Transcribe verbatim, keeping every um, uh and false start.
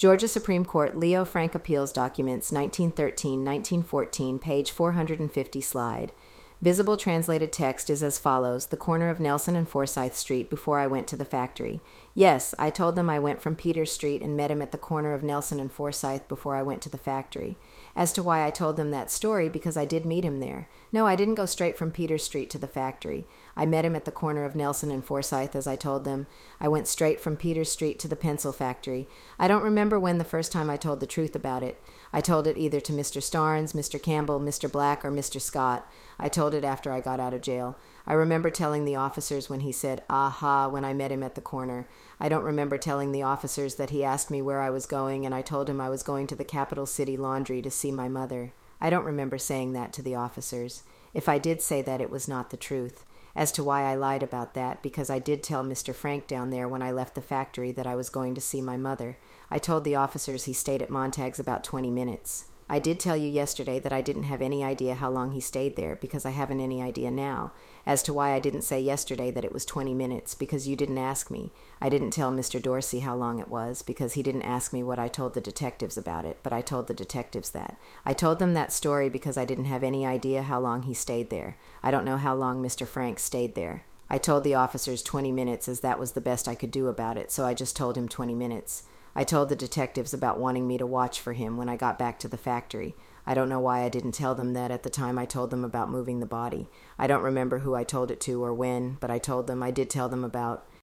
Georgia Supreme Court Leo Frank Appeals Documents, nineteen thirteen, nineteen fourteen, page four hundred fifty slide. Visible translated text is as follows: the corner of Nelson and Forsyth Street before I went to the factory. Yes, I told them I went from Peters Street and met him at the corner of Nelson and Forsyth before I went to the factory. As to why I told them that story, because I did meet him there. No, I didn't go straight from Peters Street to the factory. I met him at the corner of Nelson and Forsyth, as I told them. I went straight from Peters Street to the pencil factory. I don't remember when the first time I told the truth about it. I told it either to Mister Starnes, Mister Campbell, Mister Black, or Mister Scott. I told it after I got out of jail. I remember telling the officers when he said, "Aha," when I met him at the corner. I don't remember telling the officers that he asked me where I was going, and I told him I was going to the Capital City Laundry to see my mother. I don't remember saying that to the officers. If I did say that, it was not the truth. As to why I lied about that, because I did tell Mister Frank down there when I left the factory that I was going to see my mother. I told the officers he stayed at Montag's about twenty minutes. I did tell you yesterday that I didn't have any idea how long he stayed there, because I haven't any idea now. As to why I didn't say yesterday that it was twenty minutes, because you didn't ask me. I didn't tell Mister Dorsey how long it was, because he didn't ask me what I told the detectives about it, but I told the detectives that. I told them that story because I didn't have any idea how long he stayed there. I don't know how long Mister Frank stayed there. I told the officers twenty minutes, as that was the best I could do about it, so I just told him twenty minutes. I told the detectives about wanting me to watch for him when I got back to the factory. I don't know why I didn't tell them that at the time I told them about moving the body. I don't remember who I told it to or when, but I told them I did tell them about